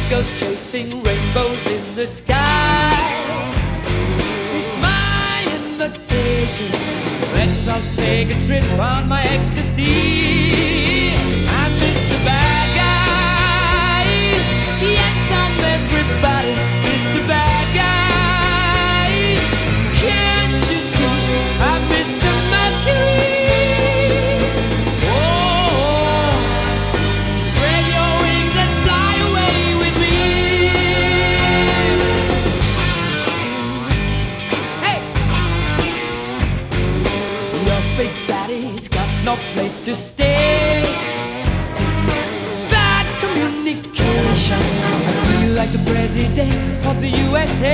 go chasing rainbows in the sky. It's my invitation. Let's all take a trip on my ecstasy. I'm Mr. Bad Guy. Yes, I'm everybody's Mr. Bad Guy. Can't you see I'm Mr. Mercury? No place to stay. Bad communication. I feel like the president of the USA.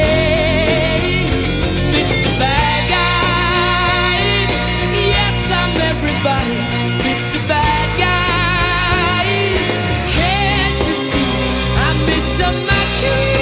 Mr. Bad Guy. Yes, I'm everybody's Mr. Bad Guy. Can't you see I'm Mr. Mercury?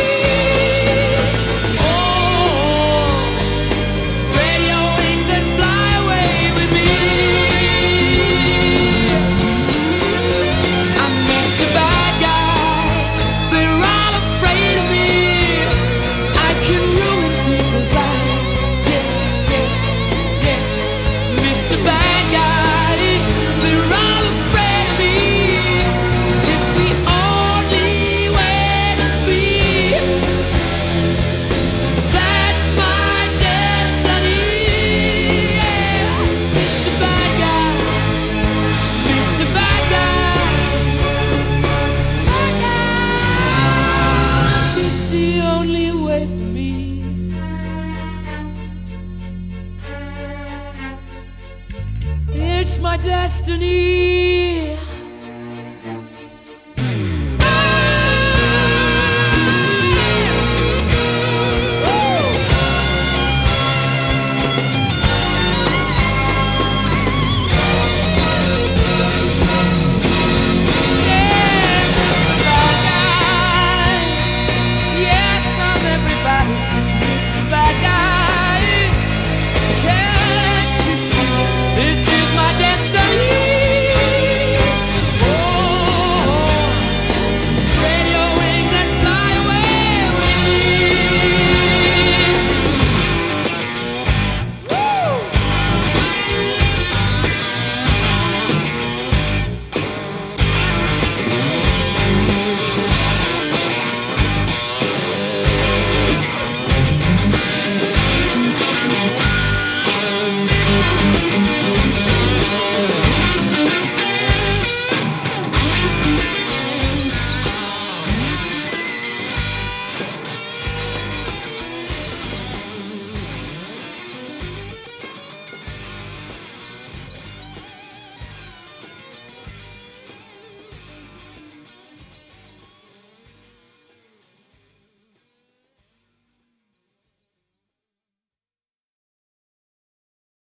It's my destiny.